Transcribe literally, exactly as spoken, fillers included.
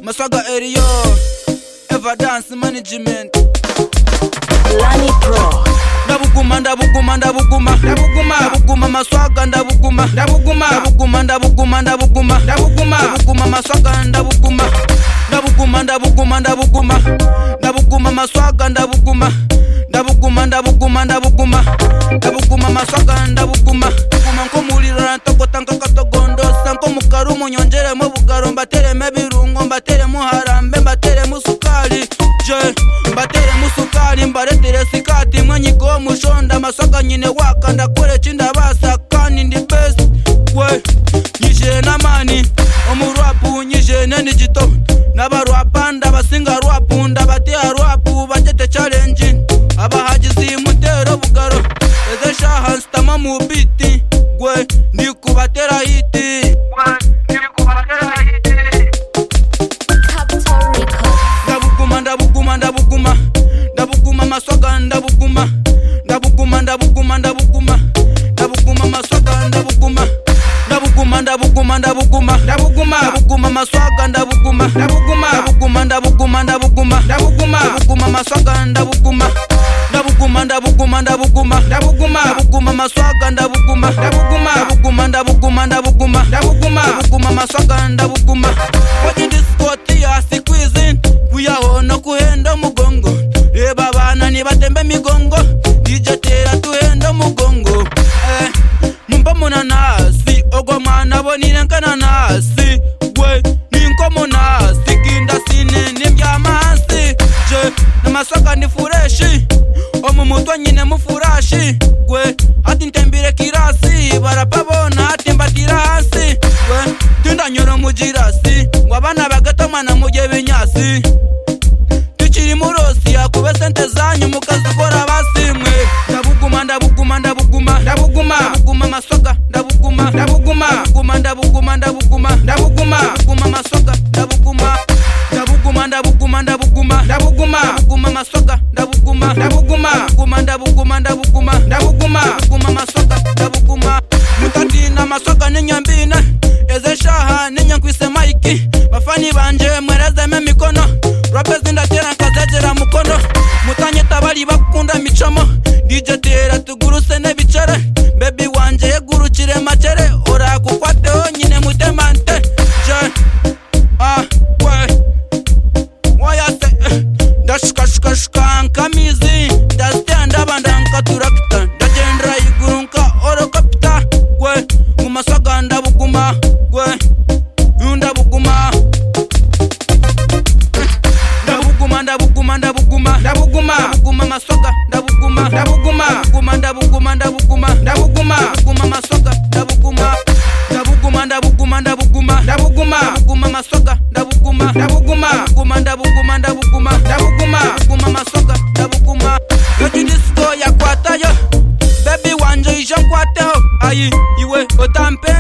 Maswaga area, Eva Dance Management. Lani Pro. Ndabuguma ndabuguma ndabuguma ndabuguma ndabuguma maswaga ndabuguma ndabuguma ndabuguma ndabuguma ndabuguma ndabuguma ndabuguma maswaga ndabuguma ndabuguma ndabuguma ndabuguma ndabuguma maswaga ndabuguma ndabuguma ndabuguma ndabuguma ndabuguma maswaga ndabuguma kuma nkomuliro ntokotanga katogondo sanko mukaru munyongere mu bugaro mbatere mebirungo mbatere muharambe mbatere musukali je mbatere musukali mbaretere sikati mwanyigo mushonda maswaga nyine waka ndakore chinda basa kani ndi best we nyije na mani omurwapu nyije neni jito nabarwapanda basinga rwapunda batea rwapu bajete challenge abahagizi mutero bugaro eze shaha stama mu biti gwe ndi kubatera hiti gwe ndi kubatera hiti Capital Record. ndabuguma ndabuguma ndabuguma ndabuguma maswaga ndabuguma ndabuguma ndabuguma ndabuguma ndabuguma maswaga ndabuguma ndabuguma ndabuguma ndabuguma ndabuguma ndabuguma maswaga ndabuguma ndabuguma ndabuguma ndabuguma ndabuguma ndabuguma ndabuguma maswaga ndabuguma ndabuguma ndabuguma ndabuguma ndabuguma ndabuguma maswaga ndabuguma ndabuguma ndabuguma ndabuguma ndabuguma ndabuguma ndabuguma maswaga ndabuguma kwenye diskoti ya squeezing kuyaho no kuhenda mugongo reba abana nibatembe migongo D J tera tuhenda mugongo eh mumba munanasi ogwa mwana bonire nkananasi gwe ninko nasi kinda sine nimbyamasi je namaswaga ni fureshi omu mutwe nyine mufurashi gwe ati ntembire kirasi barapabona ati mbatira hasi gwe tindanyoro mujirasi ngwabana bagatomana muje binyasi tukiri murosi yakube sente zanyu mukazikora basimwe ndabuguma ndabuguma ndabuguma ndabuguma ndabuguma maswaga ndabuguma ndabuguma ndabuguma ndabuguma ndabuguma ndabuguma ndabuguma maswaga ndabuguma ndabuguma ndabuguma ndabuguma ndabuguma ndabuguma maswaga ndabuguma ndabuguma ndabuguma ndabuguma ndabuguma ndabuguma ndabuguma maswaga ndabuguma mutandina maswaga ninyambine eze shaha ninyankwise maiki bafani banje mwerezeme mikono rapezi ndatera nkazegera mukono mutanyeta bari bakunda micomo D J tera tuguruse nebicere baby wanje yegurukire macere orakukwateho nyine mutemante je ah we wayase ndashukashukashuka nkamizi ndazitenda bandanka turakita ndagendera igurunka orokopita we mumaswaga ndabuguma we ndabuguma ndabuguma ndabuguma ndabuguma ndabuguma ndabuguma maswaga ndabuguma ndabuguma ndabuguma ndabuguma ndabuguma ndabuguma ndabuguma maswaga ndabuguma ndabuguma ndabuguma ndabuguma ndabuguma ndabuguma maswaga ndabuguma ndabuguma ndabuguma ndabuguma ndabuguma ndabuguma ndabuguma maswaga ndabuguma yoji disco yakwatayo baby wanje ije nkwateho ayi iwe otampe